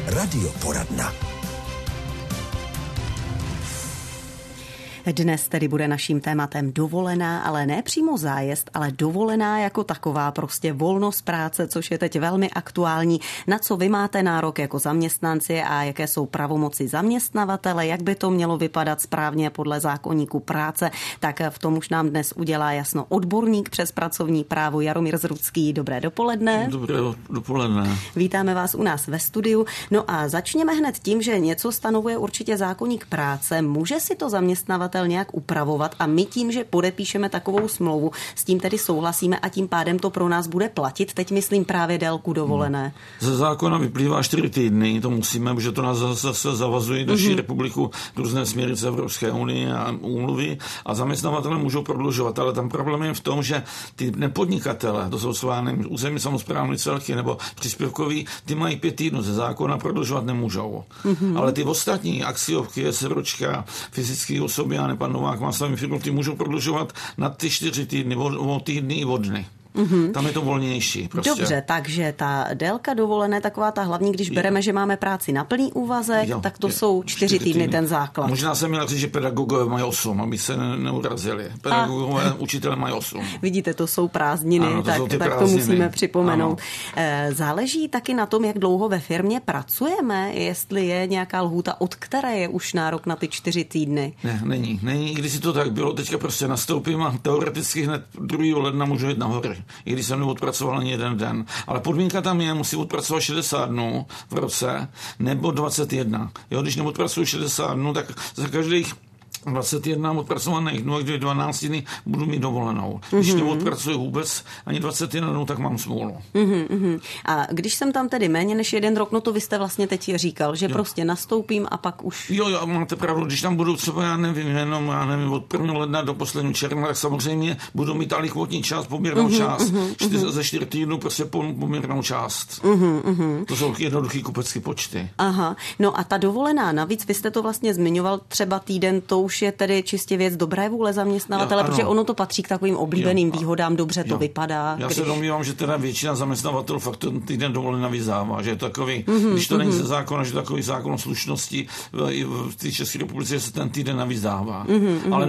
Radioporadna. Dnes tedy bude naším tématem dovolená, ale ne přímo zájezd, ale dovolená jako taková, prostě volnost práce, což je teď velmi aktuální. Na co vy máte nárok jako zaměstnanci a jaké jsou pravomoci zaměstnavatele, jak by to mělo vypadat správně podle zákoníku práce, tak v tom už nám dnes udělá jasno odborník přes pracovní právo Jaromír Zrucký. Dobré dopoledne. Dobré dopoledne. Vítáme vás u nás ve studiu. No a začněme hned tím, že něco stanovuje určitě zákoník práce. Může si to zaměstnavatel nějak upravovat a my tím, že podepíšeme takovou smlouvu, s tím tedy souhlasíme a tím pádem to pro nás bude platit. Teď myslím právě délku dovolené. Ze zákona vyplývá 4 týdny, to musíme, protože to nás zase zavazují naší republiku různé směrnice Evropské unie a úmluvy a zaměstnavatele můžou prodlužovat, ale tam problém je v tom, že ty nepodnikatele, to jsou svlány územní samosprávní celky nebo příspěvkoví, ty mají 5 týdnů ze zákona, prodlužovat nemůžou. Ale ty ostatní akciovky, SROčka, fyzické osoby a pan Novák má sami firmu, ty můžou prodlužovat na ty 4 týdny, o týdny i o dny. Tam je to volnější. Prostě. Dobře, takže ta délka dovolené, taková ta hlavní, když bereme, že máme práci na plný úvazek, tak to jsou 4 týdny ten základ. Možná jsem měl říct, že pedagogové mají 8, aby se neurazili. Pedagogové, učitelé mají 8. Vidíte, to jsou prázdniny, ano, tak to musíme připomenout. Ano. Záleží taky na tom, jak dlouho ve firmě pracujeme, jestli je nějaká lhůta, od které je už nárok na ty 4 týdny. Ne, není. Když si to tak bylo, teďka prostě nastoupím a teoreticky hned 2. ledna můžu jít na hory. I když jsem neodpracoval ani jeden den. Ale podmínka tam je, musí odpracovat 60 dnů v roce nebo 21. Jo, když neodpracuju 60 dnů, tak za každých 21 odpracovaných dnů, když 12 dní budu mít dovolenou. Když neodpracuju vůbec ani 21 dnů, tak mám smůlu. A když jsem tam tedy méně než 1 rok, no to vy jste vlastně teď říkal, že prostě nastoupím a pak už... Jo, máte pravdu, když tam budu třeba, já nevím, od 1. ledna do posledního června, tak samozřejmě budu mít alikvotní část, poměrnou část. Ze 4 týdnů prostě poměrnou část. To jsou jednoduchý kupecké počty. Aha, no a ta dovolená, navíc vy jste to vlastně zmiňoval, třeba týden, to už je tedy čistě věc dobré vůle zaměstnavatele, protože ono to patří k takovým oblíbeným výhodám, dobře to vypadá. Já se domnívám, že teda většina zaměstnavatelů fakt ten týden dovolená vyzdává, že je takový, když to není ze zákona, že takový zákon o slušnosti v té České republice se ten týden navíc dává. Ale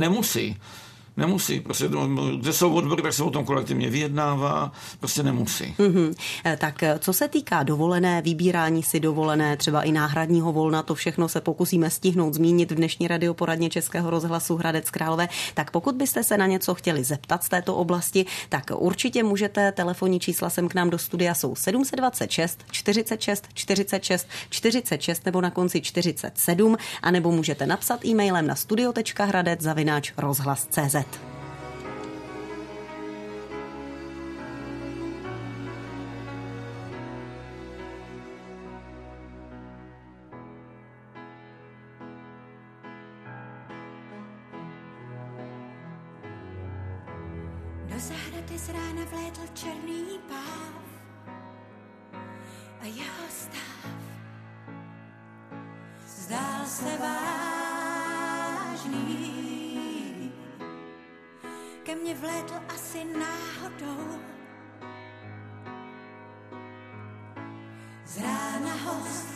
nemusí, prostě, kde jsou odbory, tak se o tom kolektivně vyjednává, prostě nemusí. Tak co se týká dovolené, vybírání si dovolené, třeba i náhradního volna, to všechno se pokusíme stihnout zmínit v dnešní radioporadně Českého rozhlasu Hradec Králové, tak pokud byste se na něco chtěli zeptat z této oblasti, tak určitě můžete, telefonní čísla sem k nám do studia jsou 726 46 46 46 nebo na konci 47, anebo můžete napsat e-mailem na studio.hradec@rozhlas.cz. Do zahrady z rána vlétl černý páv a jeho stav zdál se vážný. Ke mně vlétl asi náhodou z rána host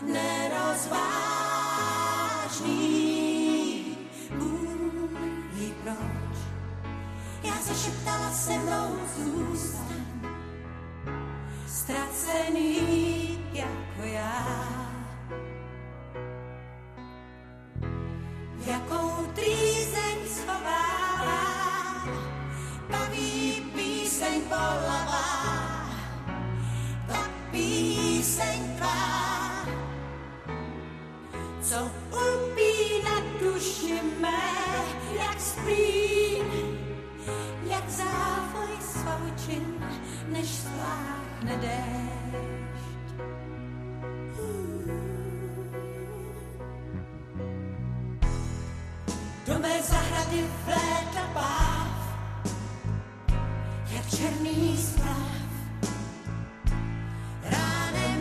nerozvážný. Bůh ví proč, já zašeptala se mnou zůstan, ztracený jako já. Jakou trýzeň schovává, baví píseň bolavá, ta píseň tvá, co upína duši mé, jak splín, jak závoj svavučin, než spláchne déšť. Do mé zahrady vlétla páv, jak černý správ. Ránem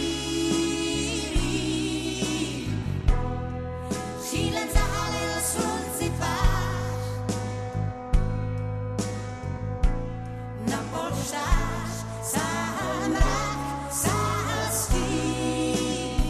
bílý, křídlem zahalil slunci tvář. Na polštář sáhl mrak, sáhl stín.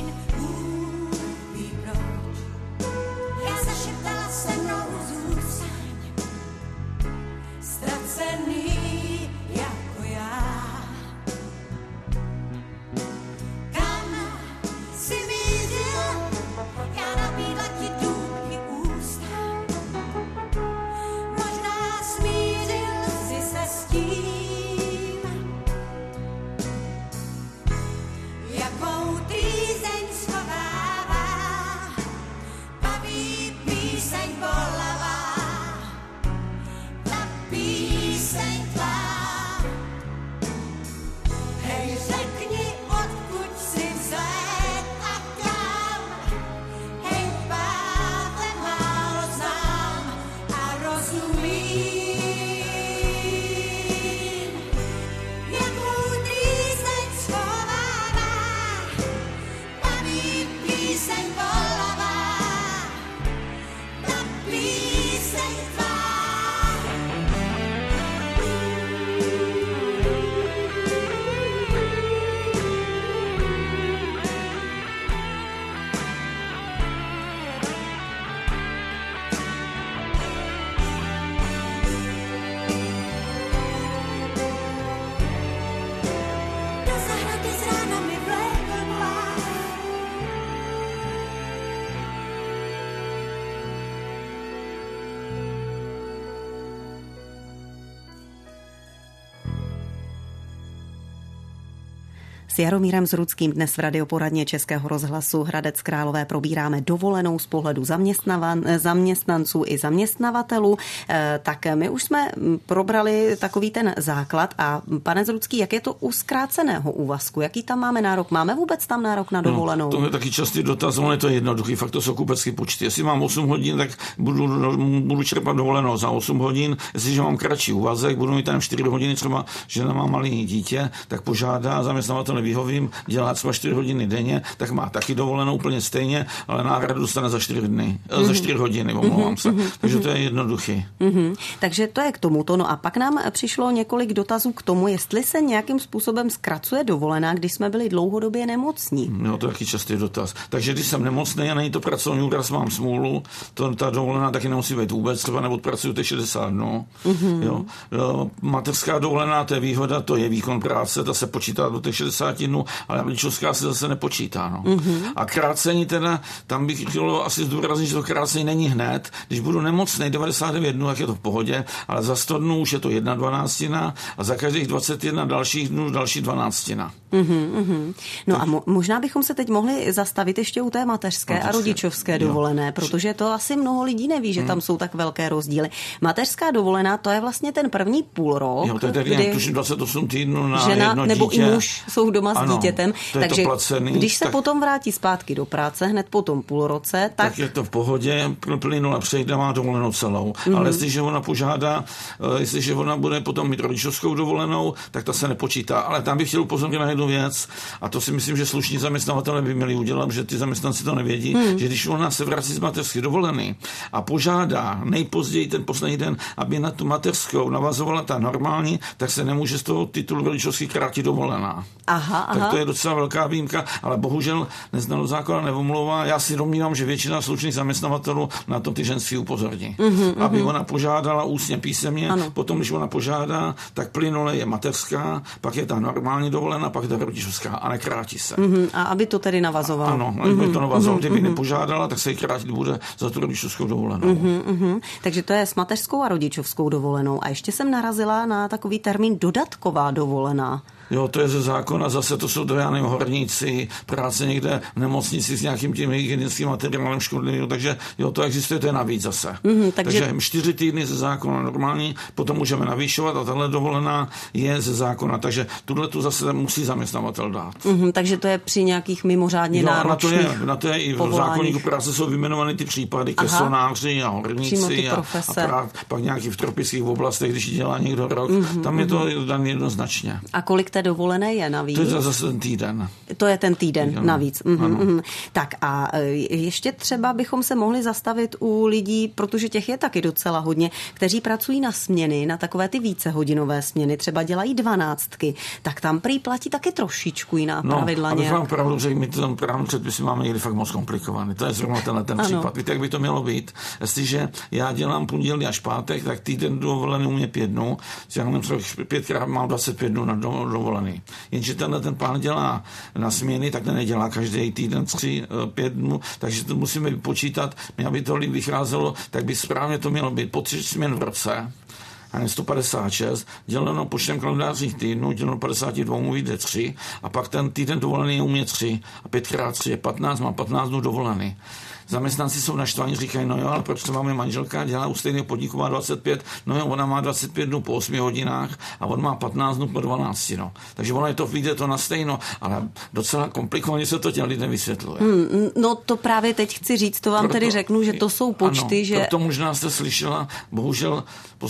S Jaromírem Zruckým dnes v radioporadně Českého rozhlasu Hradec Králové probíráme dovolenou z pohledu zaměstnanců i zaměstnavatelů. Tak my už jsme probrali takový ten základ a pane Zrucký, jak je to u zkráceného úvazku? Jaký tam máme nárok? Máme vůbec tam nárok na dovolenou? No, to je taky častý dotaz, ale je to jednoduchý, fakt to jsou kupecké počty. Jestli mám 8 hodin, tak budu čerpat dovolenou za 8 hodin. Jestliže mám kratší úvazek, budu mít tam 4 hodiny, třeba žena má malé dítě, tak požádá, zaměstnavatele vyhovím, dělá třeba 4 hodiny denně, tak má taky dovolenou úplně stejně, ale náhradu dostane za 4 dny, za 4 hodiny, omlouvám se. Takže to je jednoduchý. Takže to je k tomuto. No a pak nám přišlo několik dotazů k tomu, jestli se nějakým způsobem zkracuje dovolená, když jsme byli dlouhodobě nemocní. No, to je taky častý dotaz. Takže když jsem nemocný a není to pracovní úraz, mám smůlu, ta dovolená taky nemusí být vůbec, třeba neodpracuju těch 60 dnů. Jo. Mateřská dovolená, to je výhoda, to je výkon práce, ta se počítá do těch 60 dnů, ale rodičovská se zase nepočítá. No. A krácení teda, tam bych chtěl asi zdůraznit, že to krácení není hned. Když budu nemocný 99 dnů, tak je to v pohodě, ale za 100 dnů už je to 1/12 a za každých 21 dalších dnů další 12. No a možná bychom se teď mohli zastavit ještě u té mateřské a rodičovské dovolené, protože to asi mnoho lidí neví, že tam jsou tak velké rozdíly. Mateřská dovolená, to je vlastně ten první půlrok, jo, to je tedy kdy 28 týdnů na žena jedno nebo dítě. i muž jsou doma s dítětem. Takže když se potom vrátí zpátky do práce, hned po tom půlroce, tak je to v pohodě, plynule přejde, má dovolenou celou. Ale jestliže ona požádá, jestliže ona bude potom mít rodičovskou dovolenou, tak ta se nepočítá. Ale tam bych chtěl upozornit na jednu věc, a to si myslím, že slušní zaměstnavatelé by měli udělat, že ty zaměstnanci to nevědí, že když ona se vrací z mateřské dovolené a požádá nejpozději ten poslední den, aby na tu mateřskou navazovala ta normální, tak se nemůže z toho titulu rodičovský krátit dovolená. Tak to je docela velká výjimka, ale bohužel neznalost zákona neomlouvá. Já si domnívám, že většina slušných zaměstnavatelů na to ty ženský upozorní. Aby ona požádala ústně písemně, potom, když ona požádá, tak plynule je mateřská, pak je ta normální dovolená, pak je ta rodičovská a nekrátí se. A aby to tedy navazovalo. Ano, aby to navazovalo. Kdyby nepožádala, tak se jí krátit bude za tu rodičovskou dovolenou. Takže to je s mateřskou a rodičovskou dovolenou. A ještě jsem narazila na takový termín dodatková dovolená. Jo, to je ze zákona, zase to jsou horníci, práce někde v nemocnici s nějakým tím hygienickým materiálem škodlivým, takže jo, to existuje, to je navíc zase. Takže 4 týdny ze zákona normální, potom můžeme navýšovat a tahle dovolená je ze zákona, takže tuhle tu zase musí zaměstnavatel dát. Takže to je při nějakých mimořádně náročných na to je i v zákoníku práce jsou vyjmenovány ty případy, kesonáři a horníci a pak nějaký v tropických oblastech, když dělá někdo rok, tam je to dané jednoznačně. A kolik té dovolené je navíc? To je zase ten týden. To je ten týden navíc. Tak a ještě třeba bychom se mohli zastavit u lidí, protože těch je taky docela hodně, kteří pracují na směny, na takové ty vícehodinové směny, třeba dělají 12, tak tam prý platí taky trošičku jiná pravidla. Abych vám pravdu řekl, my tam právě předpisy máme někdy fakt moc komplikovaný. To je zrovna ten případ. Víte, jak by to mělo být? Jestliže já dělám pondělí až pátek, tak týden dovolený u mě 5 dnů, já mám třeba 5krát mám 25 dnů na dovolený. Jenže ten pán dělá na směny, tak nedělá každý týden 3-5 dnů, takže to musíme vypočítat. Aby to líp vycházelo, tak by správně to mělo být po 3 směn v roce. A 156, děleno počtem kalendářních týdnů, děleno 52 mu vyjde 3 a pak ten týden dovolený je u mě 3 a 5x3 je 15, mám 15 dnů dovolený. Zaměstnanci jsou naštvaní, říkají, no jo, ale proč to máme manželka, dělá u stejného podniku, má 25, no jo, ona má 25 dnů po 8 hodinách a on má 15 dnů po 12, no. Takže ono je to, vyjde to na stejno, ale docela komplikovaně se to těm lidem vysvětluje. No to právě teď chci říct, to vám tedy řeknu, že to jsou počty, že... Proto možná jste slyšela, bohužel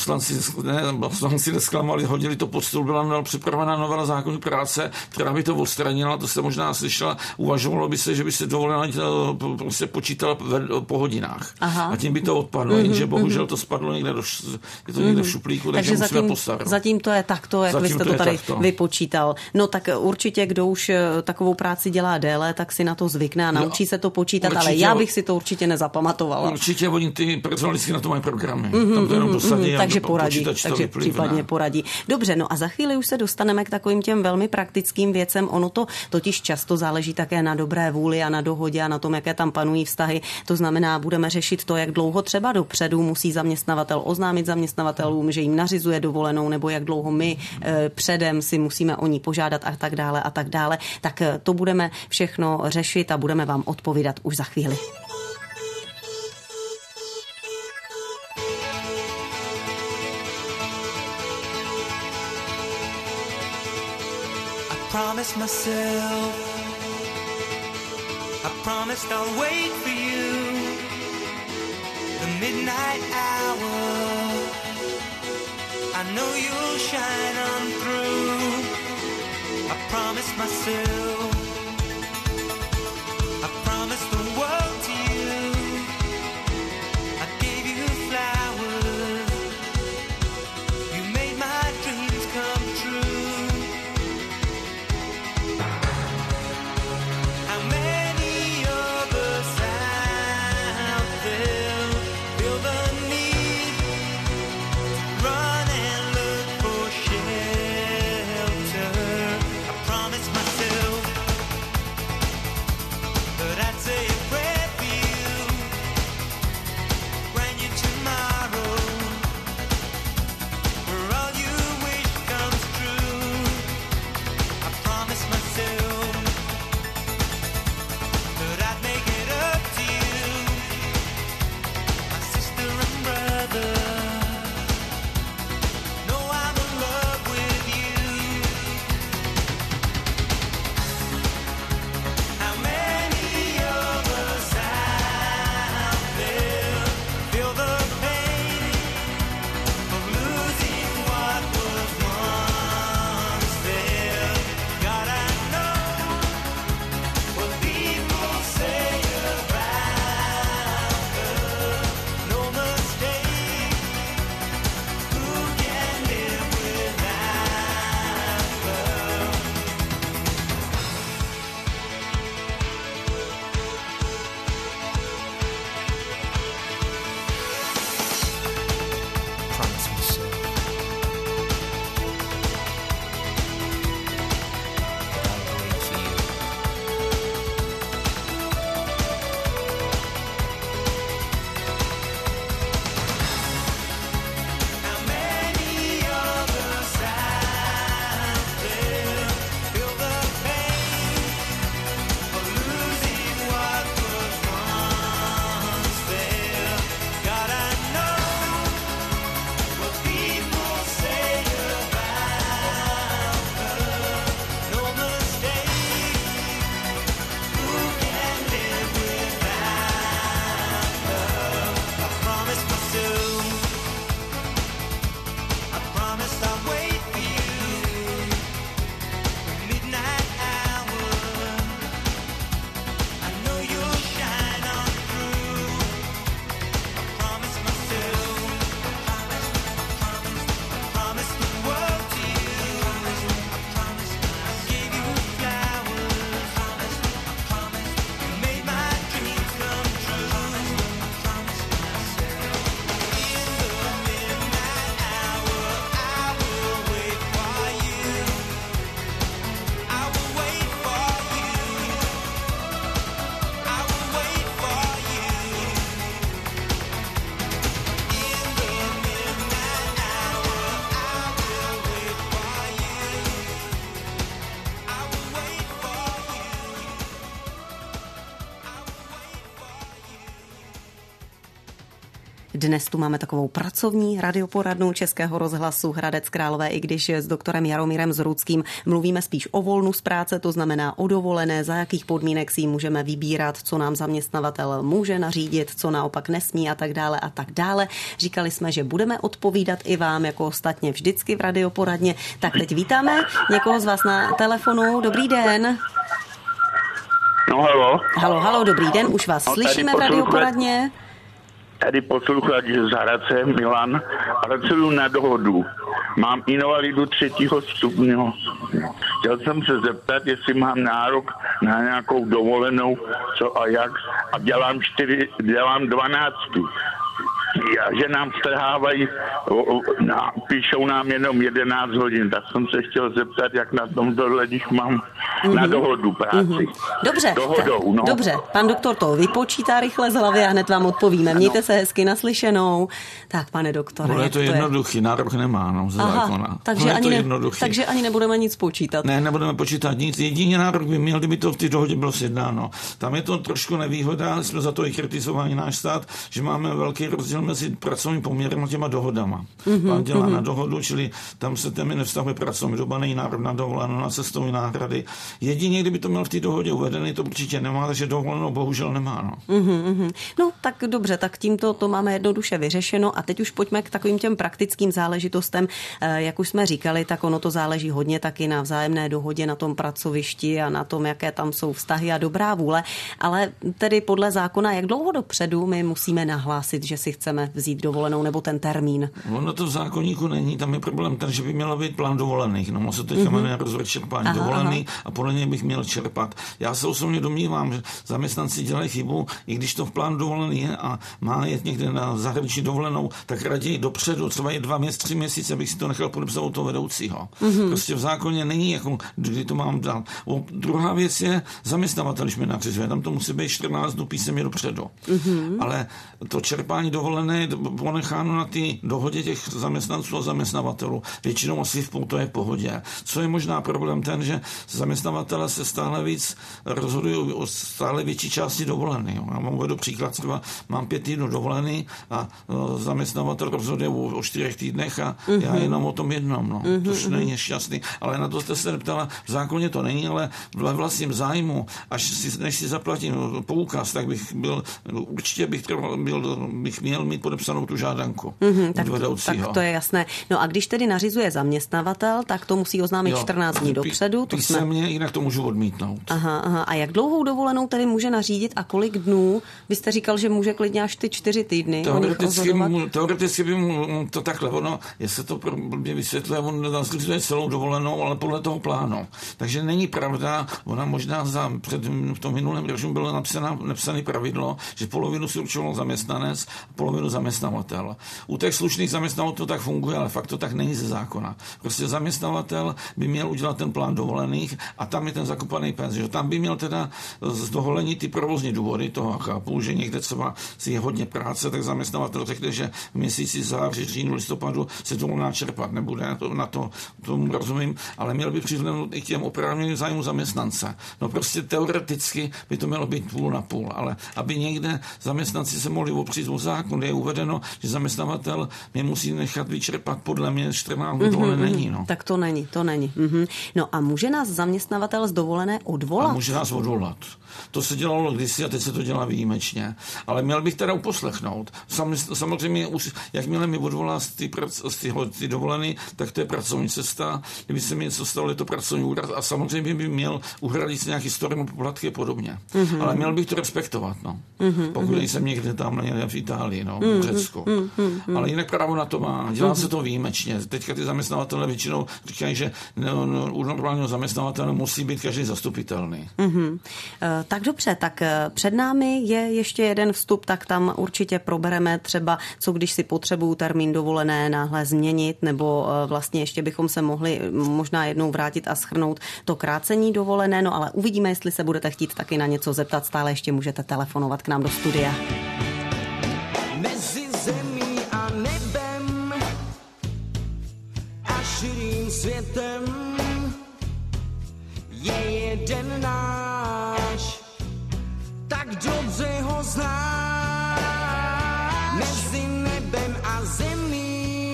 poslanci nesklamali, hodili to pod stůl, byla připravená novela zákonu práce, která by to odstranila, to jste možná slyšela, uvažovalo by se, že by se dovolila prostě počítala po hodinách. A tím by to odpadlo, jenže bohužel to spadlo někde někde v šuplíku, takže musíme postarat. Zatím to je takto, jak vy jste to tady vypočítal. No tak určitě, kdo už takovou práci dělá déle, tak si na to zvykne a naučí se to počítat, určitě, ale já bych si to určitě nezapamatovala. Určitě oni ty personalistky na to mají programy. Tam to jenom dosadí, takže poradí, takže případně poradí. Dobře, no a za chvíli už se dostaneme k takovým těm velmi praktickým věcem. Ono to totiž často záleží také na dobré vůli a na dohodě a na tom, jaké tam panují vztahy. vznikly. To znamená, budeme řešit to, jak dlouho třeba dopředu musí zaměstnavatel oznámit zaměstnavatelům, že jim nařizuje dovolenou, nebo jak dlouho my předem si musíme o ní požádat a tak dále a tak dále. Tak to budeme všechno řešit a budeme vám odpovídat už za chvíli. Promised myself, I promised I'll wait for you, the midnight hour, I know you'll shine on through. I promised myself, I promised the world to you, I gave you flowers, you made my dreams come true. Dnes tu máme takovou pracovní radioporadnu Českého rozhlasu Hradec Králové, i když s doktorem Jaromírem Zruckým mluvíme spíš o volnu z práce, to znamená o dovolené, za jakých podmínek si můžeme vybírat, co nám zaměstnavatel může nařídit, co naopak nesmí a tak dále a tak dále. Říkali jsme, že budeme odpovídat i vám, jako ostatně vždycky v radioporadně. Tak teď vítáme někoho z vás na telefonu. Dobrý den. No halo. Halo, dobrý den, už vás slyšíme v radioporadně. Tady posluchač z Hradce, Milan, pracuju na dohodu. Mám invalidu 3. stupně. Chtěl jsem se zeptat, jestli mám nárok na nějakou dovolenou, co a jak. A dělám 12. že nám strhávají, píšou nám jenom 11 hodin, tak jsem se chtěl zeptat, jak na tom tohle, když mám na dohodu práci. Dobře, Dohodou, no. Dobře, pan doktor to vypočítá rychle z hlavy a hned vám odpovíme. Mějte se hezky, naslyšenou. Tak, pane doktore, je to jednoduchý, nárok nemá, ze zákona. Takže ani nebudeme nic počítat. Ne, nebudeme počítat nic. Jediný nárok by měl, kdyby to v té dohodě bylo sjednáno. Tam je to trošku nevýhoda, jsme za to i kritizovali náš stát, že máme velký rozdíl mezi pracovním poměrem a těma dohodama. Pán dělá na dohodu, čili tam se téměř nevztahuje pracovní doba, není nárok na dovolenou, na cestovní náhrady. Jedině, kdyby to měl v té dohodě uvedený, to určitě nemá, takže dovolenou bohužel nemá. No tak dobře, tak tímto to máme jednoduše vyřešeno a teď už pojďme k takovým těm praktickým záležitostem. Jak už jsme říkali, tak ono to záleží hodně taky na vzájemné dohodě na tom pracovišti a na tom, jaké tam jsou vztahy a dobrá vůle, ale tedy podle zákona, jak dlouho dopředu my musíme nahlásit, že si chceme vzít dovolenou nebo ten termín? Ono to v zákoníku není, tam je problém ten, že by měl být plán dovolených. No, se teďka jmenuje rozvrh čerpání dovolený a podle něj bych měl čerpat. Já se osobně domnívám, že zaměstnanci dělají chybu, i když to v plánu dovolený je a má jet někde na zahraniční dovolenou, tak raději dopředu, třeba je 2 měsíce, 3 měsíce, abych si to nechal podepsat od toho vedoucího. Prostě v zákoně není, jako, kdy to mám dát. Druhá věc je zaměstnavatel, když mi nařizuje, tam to musí být 14 dnů písemně dopředu. Ale to čerpání dovolené je ponecháno na ty dohodě těch zaměstnanců a zaměstnavatelů. Většinou asi to je v pohodě. Co je možná problém ten, že zaměstnavatele se stále víc rozhodují o stále větší části dovolený. Já vám uvedu příklad, třeba mám 5 týdnů dovolený a zaměstnavatel rozhoduje o 4 týdnech a já jenom o tom jednom. To není šťastný. Ale na to jste se neptala, v zákoně to není, ale ve vlastním zájmu, než si zaplatím poukaz, tak určitě bych měl mít podepsanou tu žádanku od vedoucího. Tak to je jasné. No a když tedy nařizuje zaměstnavatel, tak to musí oznámit 14 dní dopředu. Písemně, jinak to můžu odmítnout. Aha. A jak dlouhou dovolenou tedy může nařídit a kolik dnů? Vy jste říkal, že může klidně až ty 4 týdny. Teoreticky by mu to takhle, jestli to blbě vysvětluje, on nařizuje celou dovolenou, ale podle toho plánu. Takže není pravda, ona možná v tom minulém režimu bylo napsané pravidlo, že polovinu si určoval zaměstnanec a polovinu zaměstnavatel. U těch slušných zaměstnavatelů to tak funguje, ale fakt to tak není ze zákona. Prostě zaměstnavatel by měl udělat ten plán dovolených a tam je ten zakopaný pes, že tam by měl teda z dovolení ty provozní důvody, toho chápu, že někde třeba si je hodně práce, tak zaměstnavatel řekne, že v měsíci září, říjnu, listopadu se dovolená čerpat nebude, tomu rozumím, ale měl by přihlédnout i k těm oprávněným zájmu zaměstnance. No prostě teoreticky by to mělo být půl na půl, ale aby někde zaměstnanci se mohli opřít o zákon, je uvedeno, že zaměstnavatel mě musí nechat vyčerpat, podle mě 14 dní to není. No. Tak to není. No a může nás zaměstnavatel z dovolené odvolat? A může nás odvolat. To se dělalo kdysi a teď se to dělá výjimečně. Ale měl bych teda uposlechnout. Samozřejmě, jakmile mi odvolá z ty dovolený, tak to je pracovní cesta. Kdyby se mi něco stalo, je to pracovní úraz a samozřejmě by měl uhradit nějaký stormu poplatky a podobně. Ale měl bych to respektovat. No. Pokud jsem někde tam v Itálii, v Řecku. Ale jinak právo na to má. Dělá se to výjimečně. Teďka ty zaměstnavatele většinou říkají, že u normálního zaměstnavatele musí být každý zastupitelný. Tak dobře, tak před námi je ještě jeden vstup, tak tam určitě probereme třeba, co když si potřebuju termín dovolené náhle změnit, nebo vlastně ještě bychom se mohli možná jednou vrátit a shrnout to krácení dovolené, no ale uvidíme, jestli se budete chtít taky na něco zeptat, stále ještě můžete telefonovat k nám do studia. Mezi zemí a nebem a širým světem je jeden náš, tak dobře ho znáš. Mezi nebem a zemí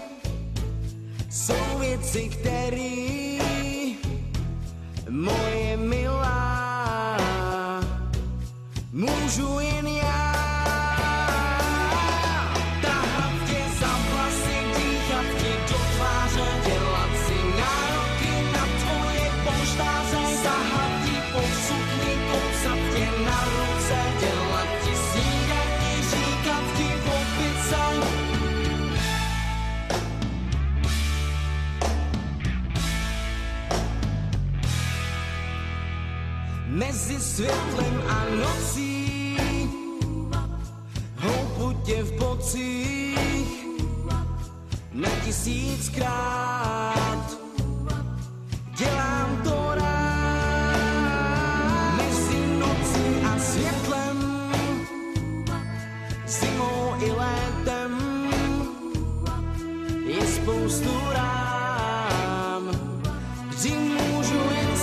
jsou věci, které moje milá můžu jen já. Tahat tě za vlasy, dýchat ti do tváře, dělat si nároky na tvoje polštáře, sahat ti pod sukni, kopsat tě na ruce, dělat ti snídani, říkat ti po pice. Mezi světlem a nocí houpu tě v bocích na 1000krát. Dělám to rád mezi nocí a světlem, zimou i létem je spoustu rám, kdy můžu jen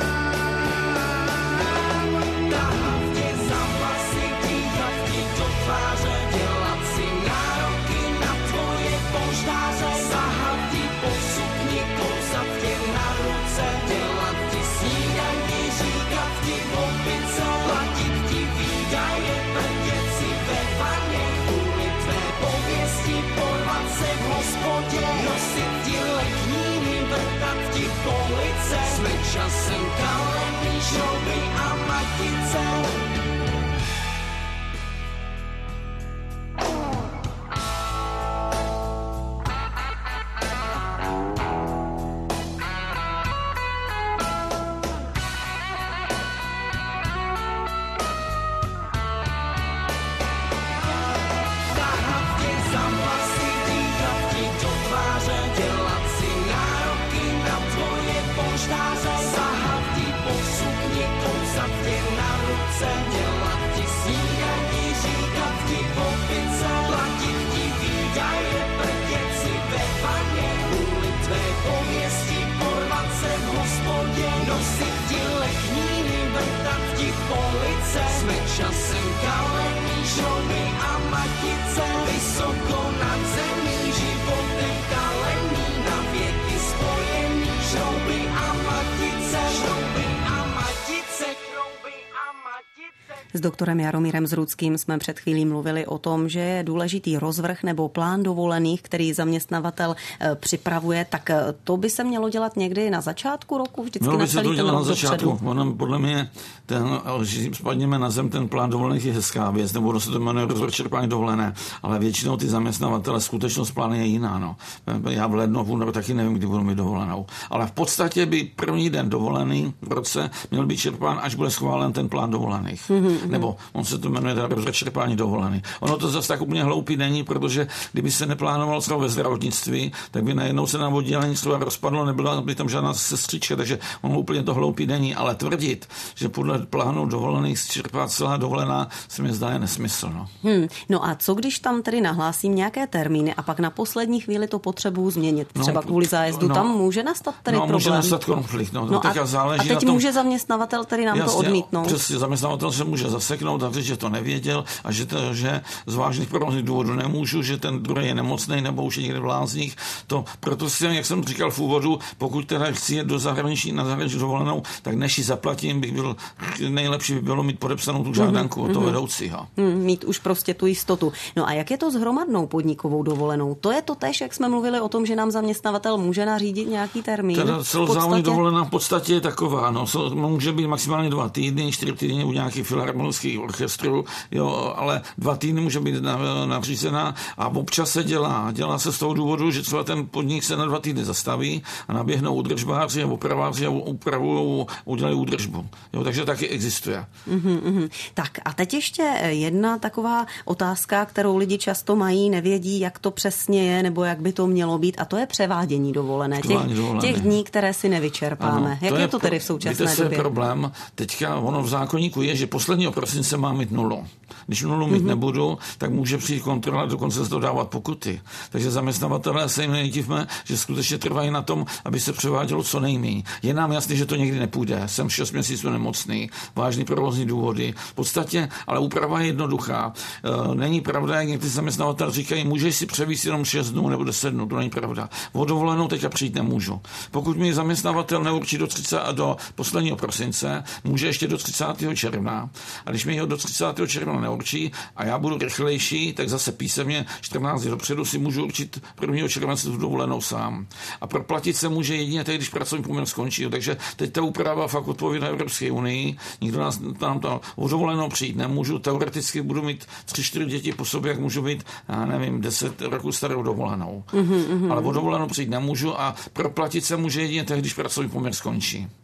sám tahat tě za vlasy, dýchat ti do tváře, dělat si nároky na tvoje polštáře, sahat ti po sukni, kousat tě na ruce, dělat ti snídaní, říkat ti opice, platit ti výdaje, prdět si ve vaně, kvůli tvé pověsti, porvat se v hospodě, nosit ti lekníny, vrtat ti police, jsme časem kalený, šrouby a matice. Tahat tě za vlasy, dýchat ti do tváře, dělat si nároky na tvoje polštáře, sahat ti po sukni, kousat tě na ruce, dělat ti snídaní, říkat ti opice, platit ti výdaje, prdět si ve vaně, kvůli tvé pověsti, porvat se v hospodě, nosit ti lekníny, vrtat ti police, jsme časem kalený, šrouby a matice, vysoko nad zemí, životem kalený, na věky spojený, šrouby a matice, šrouby a matice, šrouby a matice. S doktorem Jaromírem Zrůdským jsme před chvílí mluvili o tom, že je důležitý rozvrh nebo plán dovolených, který zaměstnavatel připravuje, tak to by se mělo dělat někdy na začátku roku, vždycky Mělo na by se celý to ten dělat na rok začátku. dopředu. Ono, podle mě, když spadněme na zem, ten plán dovolených je hezká věc, nebo ono se to jmenuje rozvrh čerpání dovolené, ale většinou ty zaměstnavatele skutečnost plány je jiná. No. Já v lednu, v únoru taky nevím, kdy budu mít dovolenou. Ale v podstatě by první den dovolený v roce měl být čerpán, až bude schválen ten plán dovolených. Nebo on se to jmenuje rozvrh čerpání dovolených. Ono to zase tak úplně hloupý není, protože kdyby se neplánoval třeba ve zdravotnictví, tak by najednou se nám oddělení třeba rozpadlo, nebyla by tam žádná sestřička, takže ono úplně to hloupý není, ale tvrdit, že podle plánu dovolených čerpá celá dovolená, se mi zdá je nesmysl. No. No a co když tam tedy nahlásím nějaké termíny a pak na poslední chvíli to potřebuju změnit, třeba kvůli zájezdu, tam může nastat tedy problém? Může nastat konflikt. A teď může zaměstnavatel tedy nám to odmítnout? Přesně, zaměstnavatel se může zaseknout a říct, že to nevěděl a že z vážných provozních důvodů nemůžu, že ten druhý je nemocný nebo už je někde v lázních. Proto si, jak jsem říkal v úvodu, pokud teda chci jet do zahraničí na zahraniční dovolenou, tak než ji zaplatím, nejlepší by bylo mít podepsanou tu žádanku od toho vedoucího. Mít už prostě tu jistotu. No a jak je to s hromadnou podnikovou dovolenou? To je to též, jak jsme mluvili o tom, že nám zaměstnavatel může nařídit nějaký termín. Teda celozávodní dovolená v podstatě je taková. Může být maximálně 2 týdny, 4 týdny u nějakých filharmonických orchestrů, ale 2 týdny může být nařízená a občas se dělá. Dělá se z toho důvodu, že třeba ten podnik se na 2 týdny zastaví a naběhnou údržbáři a opraváři a udělají údržbu. Takže taky existuje. Tak a teď ještě jedna taková otázka, kterou lidi často mají, nevědí, jak to přesně je, nebo jak by to mělo být, a to je převádění dovolené. Těch dní, které si nevyčerpáme. Ano, jak je to tedy v současné době? Je problém. Teďka ono v zákoníku je, že posledního prosince má mít 0. Když 0 mít nebudu, tak může přijít kontrola, dokonce se to dávat pokuty. Takže zaměstnavatelé se jim nedivme, že skutečně trvají na tom, aby se převádělo co nejméně. Je nám jasný, že to někdy nepůjde. Jsem 6 měsíců nemocný, vážný provozní důvody. V podstatě, ale úprava je jednoduchá. Není pravda, jak někteří zaměstnavatelé říkají, můžeš si převízt jenom 6 dnů nebo 10 dnů. To není pravda. O dovolenou teďka přijít nemůžu. Pokud mi zaměstnavatel neurčí do posledního prosince, může ještě do 30. června. A když mi ho do 30. června neurčí a já budu rychlejší, tak zase písemně 14 dní dopředu si můžu určit 1. července tu dovolenou sám. A proplatit se může jedině teď, když pracovní poměr skončí. Takže teď ta úprava fakt odpovídá Evropské unii. Nikdo nám to o dovolenou přijít nemůžu. Teoreticky budu mít 3-4 děti po sobě, jak můžu být, já nevím, 10 roků starou dovolenou. Ale o dovolenou přijít nemůžu a proplatit se může jedině teď, když pracovní poměr skončí.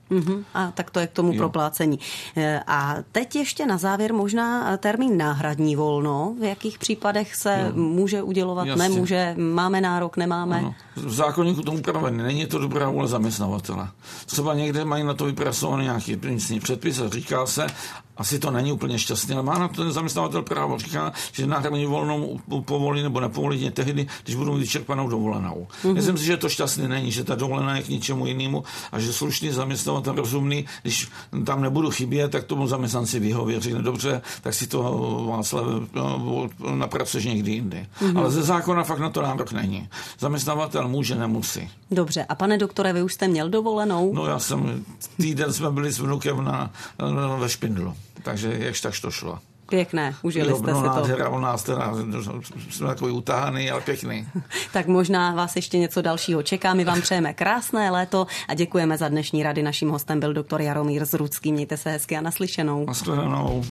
A tak to je k tomu proplácení. A teď ještě na závěr možná termín náhradní volno. V jakých případech se může udělovat, nemůže, máme nárok, nemáme? Ano. V zákoníku tomu upravený. Není to dobrá vůle zaměstnavatele. Třeba někde mají na to vypracovaný nějaký předpis a říká se, asi to není úplně šťastné, ale má na to ten zaměstnavatel právo. Říká, že náhradní volnou povolí nebo nepovolí tehdy, když budou vyčerpanou dovolenou. Myslím si, že to šťastný není, že ta dovolená je k ničemu jinému a že slušný zaměstnavatel rozumný, když tam nebudu chybět, tak tomu zaměstnanci vyhoví. Řekne, dobře, tak si to Václav napracuješ někdy jindy. Ale ze zákona fakt na to nárok není. Zaměstnavatel může, nemusí. Dobře. A pane doktore, vy už jste měl dovolenou? No já jsem, týden jsme byli s vnukem ve Špindlu. Takže jakž tak to šlo. Pěkné, užili jste si to. Nádhera u nás teda, jsme takový utahaný, ale pěkný. Tak možná vás ještě něco dalšího čeká. My vám přejeme krásné léto a děkujeme za dnešní rady. Naším hostem byl doktor Jaromír Zrucký. Mějte se hezky a naslyšenou. Naschledanou.